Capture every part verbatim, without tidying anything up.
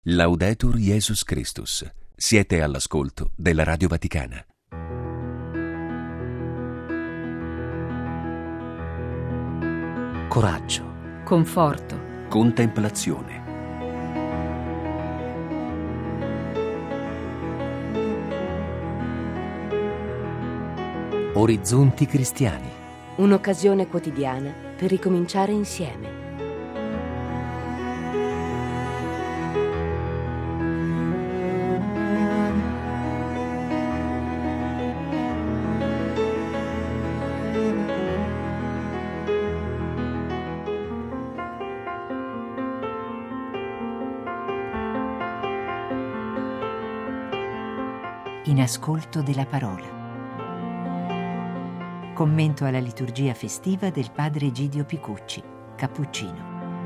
Laudetur Jesus Christus. Siete all'ascolto della Radio Vaticana. Coraggio, conforto, Contemplazione. orizzonti cristiani. un'occasione quotidiana per ricominciare insieme. In ascolto della parola. Commento alla liturgia festiva del padre Egidio Picucci, cappuccino.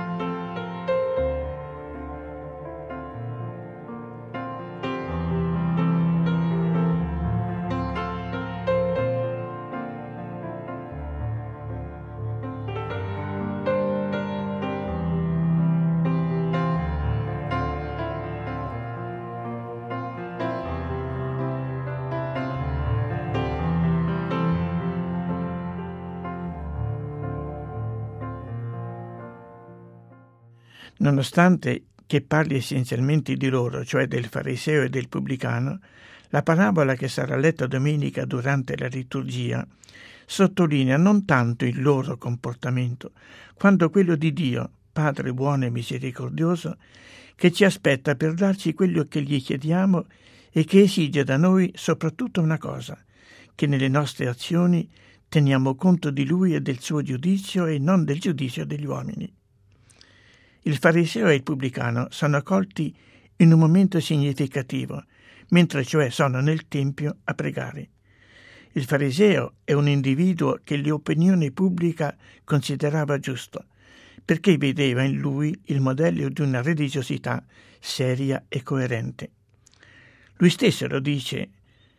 Nonostante che parli essenzialmente di loro, cioè del fariseo e del pubblicano, la parabola che sarà letta domenica durante la liturgia sottolinea non tanto il loro comportamento, quanto quello di Dio, Padre buono e misericordioso, che ci aspetta per darci quello che gli chiediamo e che esige da noi soprattutto una cosa, che nelle nostre azioni teniamo conto di Lui e del suo giudizio e non del giudizio degli uomini. Il fariseo e il pubblicano sono colti in un momento significativo, mentre cioè sono nel tempio a pregare. Il fariseo è un individuo che l'opinione pubblica considerava giusto, perché vedeva in lui il modello di una religiosità seria e coerente. Lui stesso lo dice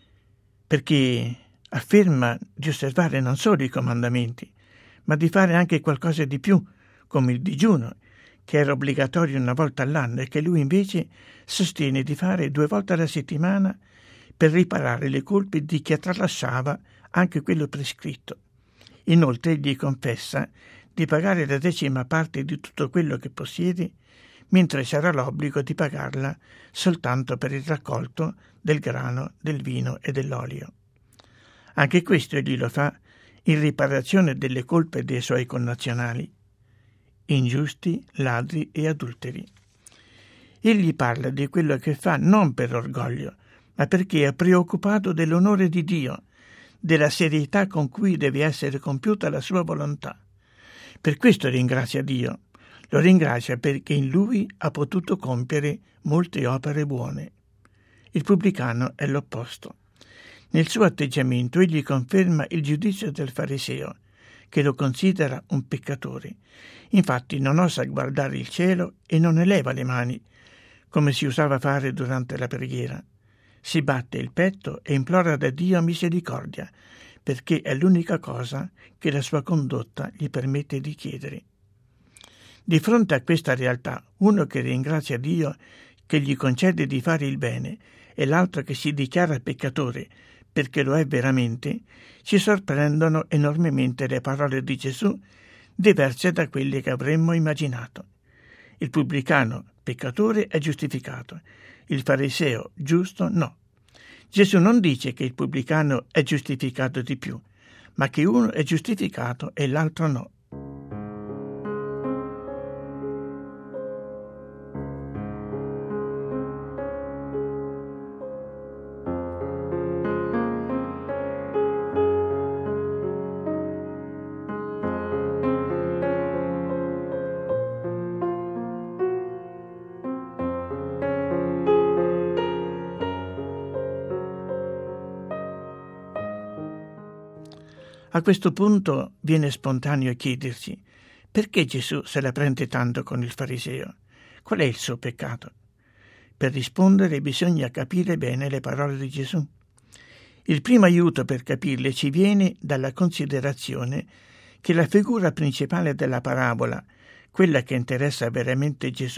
perché afferma di osservare non solo i comandamenti, ma di fare anche qualcosa di più, come il digiuno, che era obbligatorio una volta all'anno e che lui invece sostiene di fare due volte alla settimana per riparare le colpe di chi tralasciava anche quello prescritto. Inoltre egli confessa di pagare la decima parte di tutto quello che possiede, mentre c'era l'obbligo di pagarla soltanto per il raccolto del grano, del vino e dell'olio. Anche questo egli lo fa in riparazione delle colpe dei suoi connazionali, ingiusti, ladri e adulteri. Egli parla di quello che fa non per orgoglio, ma perché è preoccupato dell'onore di Dio, della serietà con cui deve essere compiuta la sua volontà. Per questo ringrazia Dio. Lo ringrazia perché in Lui ha potuto compiere molte opere buone. Il pubblicano è l'opposto. Nel suo atteggiamento egli conferma il giudizio del fariseo, che lo considera un peccatore. Infatti non osa guardare il cielo e non eleva le mani, come si usava fare durante la preghiera. Si batte il petto e implora da Dio misericordia, perché è l'unica cosa che la sua condotta gli permette di chiedere. Di fronte a questa realtà, uno che ringrazia Dio che gli concede di fare il bene e l'altro che si dichiara peccatore perché lo è veramente, ci sorprendono enormemente le parole di Gesù, diverse da quelle che avremmo immaginato. Il pubblicano, peccatore, è giustificato, il fariseo, giusto, no. Gesù non dice che il pubblicano è giustificato di più, ma che uno è giustificato e l'altro no. A questo punto viene spontaneo chiedersi perché Gesù se la prende tanto con il fariseo. Qual è il suo peccato? Per rispondere bisogna capire bene le parole di Gesù. Il primo aiuto per capirle ci viene dalla considerazione che la figura principale della parabola, quella che interessa veramente Gesù,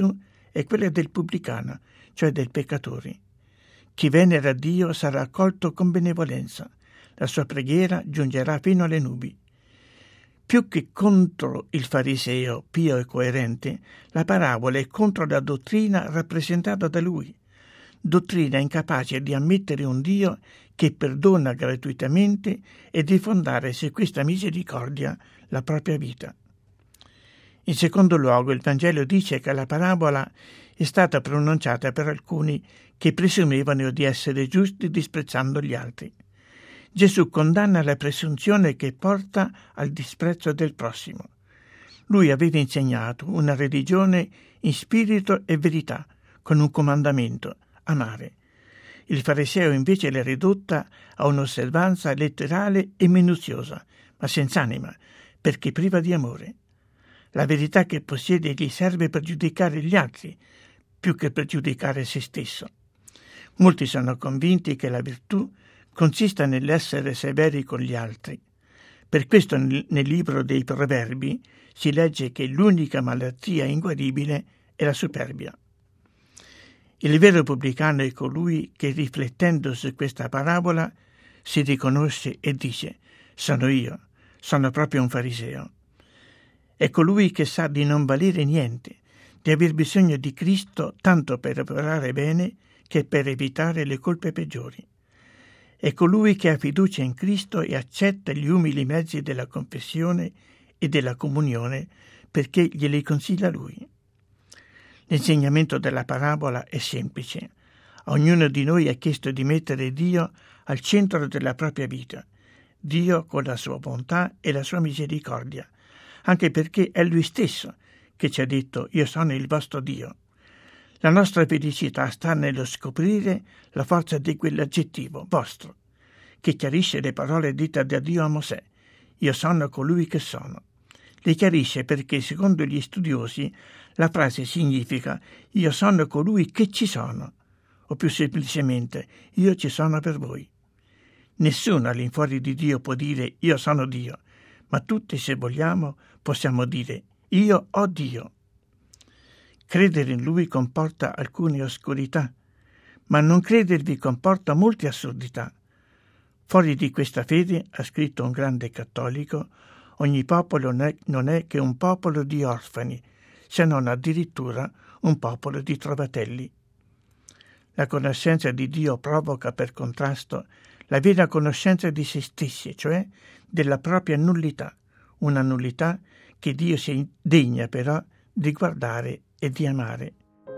è quella del pubblicano, cioè del peccatore. Chi venera Dio sarà accolto con benevolenza. La sua preghiera giungerà fino alle nubi. Più che contro il fariseo pio e coerente, la parabola è contro la dottrina rappresentata da lui. Dottrina incapace di ammettere un Dio che perdona gratuitamente e di fondare su questa misericordia la propria vita. In secondo luogo, il Vangelo dice che la parabola è stata pronunciata per alcuni che presumevano di essere giusti disprezzando gli altri. Gesù condanna la presunzione che porta al disprezzo del prossimo. Lui aveva insegnato una religione in spirito e verità, con un comandamento: amare. Il fariseo invece l'ha ridotta a un'osservanza letterale e minuziosa, ma senza anima, perché priva di amore. La verità che possiede gli serve per giudicare gli altri, più che per giudicare se stesso. Molti sono convinti che la virtù consista nell'essere severi con gli altri. Per questo nel, nel libro dei Proverbi si legge che l'unica malattia inguaribile è la superbia. Il vero pubblicano è colui che, riflettendo su questa parabola, si riconosce e dice: sono io, sono proprio un fariseo. È colui che sa di non valere niente, di aver bisogno di Cristo tanto per operare bene che per evitare le colpe peggiori. È colui che ha fiducia in Cristo e accetta gli umili mezzi della confessione e della comunione perché glieli consiglia Lui. L'insegnamento della parabola è semplice. A ognuno di noi è chiesto di mettere Dio al centro della propria vita, Dio con la sua bontà e la sua misericordia, anche perché è Lui stesso che ci ha detto: io sono il vostro Dio. La nostra felicità sta nello scoprire la forza di quell'aggettivo, vostro, che chiarisce le parole dette da Dio a Mosè: io sono colui che sono. Le chiarisce perché, secondo gli studiosi, la frase significa: io sono colui che ci sono, o più semplicemente: io ci sono per voi. Nessuno all'infuori di Dio può dire io sono Dio, ma tutti, se vogliamo, possiamo dire io ho Dio. Credere in Lui comporta alcune oscurità, ma non credervi comporta molte assurdità. Fuori di questa fede, ha scritto un grande cattolico, ogni popolo non è, non è che un popolo di orfani, se non addirittura un popolo di trovatelli. La conoscenza di Dio provoca per contrasto la vera conoscenza di se stessi, cioè della propria nullità, una nullità che Dio si degna però di guardare e di amare.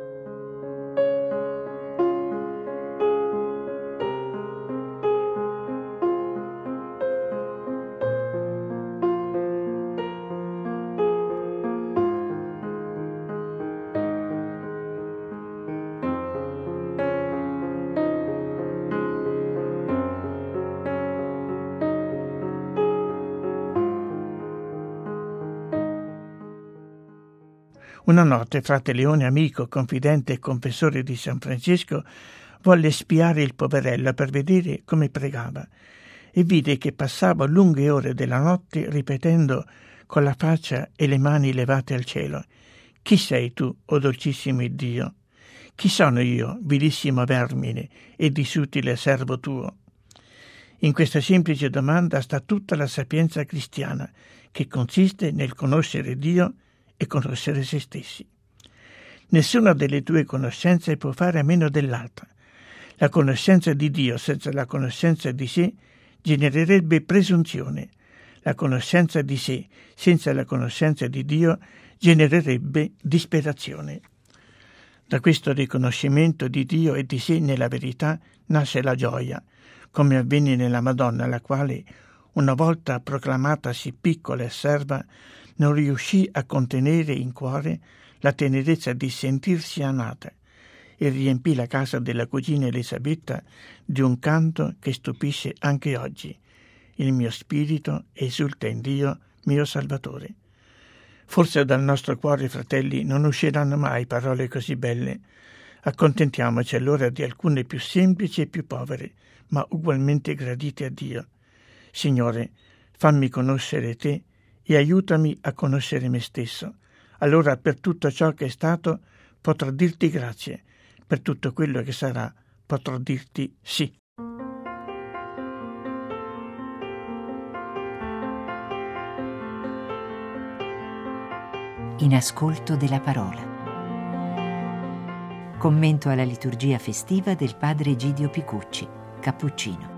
Una notte frate Leone, amico, confidente e confessore di San Francesco, volle spiare il poverello per vedere come pregava e vide che passava lunghe ore della notte ripetendo con la faccia e le mani levate al cielo: chi sei tu, o dolcissimo Dio? Chi sono io, vilissimo vermine e disutile servo tuo? In questa semplice domanda sta tutta la sapienza cristiana, che consiste nel conoscere Dio e conoscere se stessi. Nessuna delle due conoscenze può fare a meno dell'altra. La conoscenza di Dio senza la conoscenza di sé genererebbe presunzione. La conoscenza di sé senza la conoscenza di Dio genererebbe disperazione. Da questo riconoscimento di Dio e di sé nella verità nasce la gioia, come avvenne nella Madonna, la quale, una volta proclamatasi piccola e serva, non riuscì a contenere in cuore la tenerezza di sentirsi amata e riempì la casa della cugina Elisabetta di un canto che stupisce anche oggi: il mio spirito esulta in Dio, mio Salvatore. Forse dal nostro cuore, fratelli, non usciranno mai parole così belle. Accontentiamoci allora di alcune più semplici e più povere, ma ugualmente gradite a Dio. Signore, fammi conoscere te e aiutami a conoscere me stesso. Allora per tutto ciò che è stato potrò dirti grazie. Per tutto quello che sarà, potrò dirti sì. In ascolto della parola. Commento alla liturgia festiva del padre Egidio Picucci, cappuccino.